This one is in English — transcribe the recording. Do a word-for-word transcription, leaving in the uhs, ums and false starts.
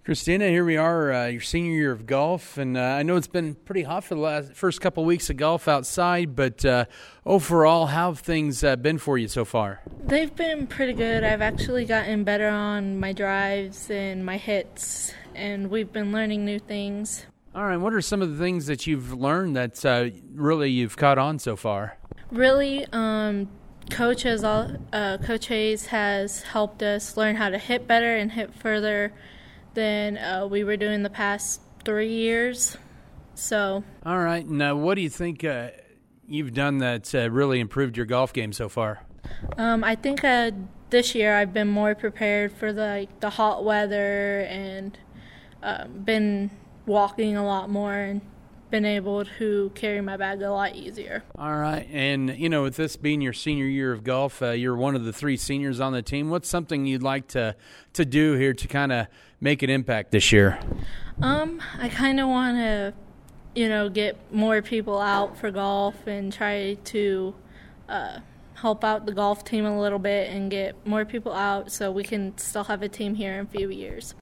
Christina, here we are, uh, your senior year of golf, and uh, I know it's been pretty hot for the last first couple of weeks of golf outside, but uh, overall, how have things uh, been for you so far? They've been pretty good. I've actually gotten better on my drives and my hits, and we've been learning new things. All right, what are some of the things that you've learned that uh, really you've caught on so far? Really, um, Coach, has all, uh, Coach Hayes has helped us learn how to hit better and hit further than uh, we were doing the past three years. So. All right. Now, what do you think uh, you've done that's uh, really improved your golf game so far? Um, I think uh, this year I've been more prepared for the, like, the hot weather and uh, been walking a lot more and been able to carry my bag a lot easier. All right. And, you know, with this being your senior year of golf, uh, you're one of the three seniors on the team. What's something you'd like to, to do here to kind of make an impact this year? Um, I kind of want to, you know, get more people out for golf and try to uh, help out the golf team a little bit and get more people out so we can still have a team here in a few years.